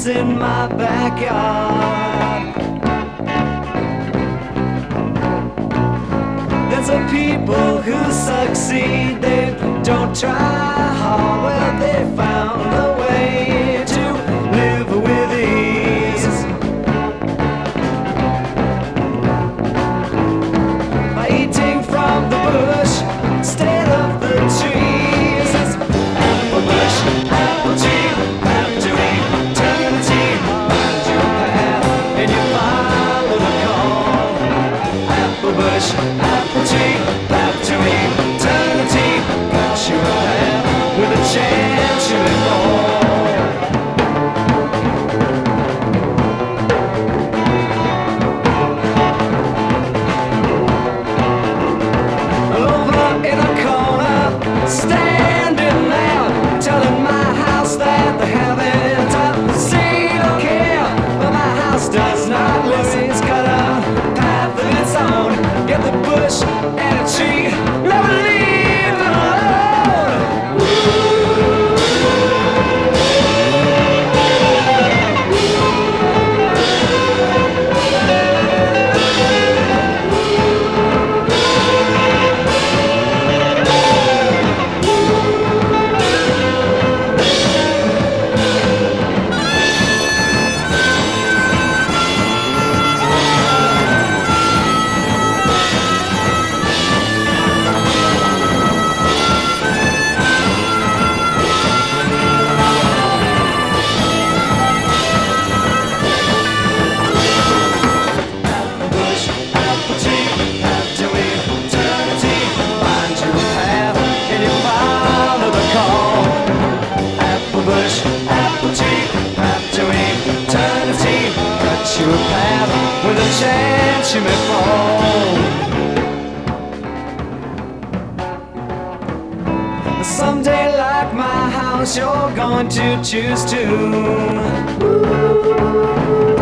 in my backyard. There's a people who succeed, they don't try hard. Well, they found a way to live with ease by eating from the bush instead of the trees. It's apple bush, apple tree, have to eat eternity. Find your path and you follow the call. Apple bush, apple tree, have to eat eternity. Got you a path with a chance you may fall. Standing there, telling my house that they haven't seen or care. But my house does not listen. It's got a path of its own. Get the bush and a tree, never leave it alone. You a path with a chance you may fall. Someday, like my house, you're going to choose to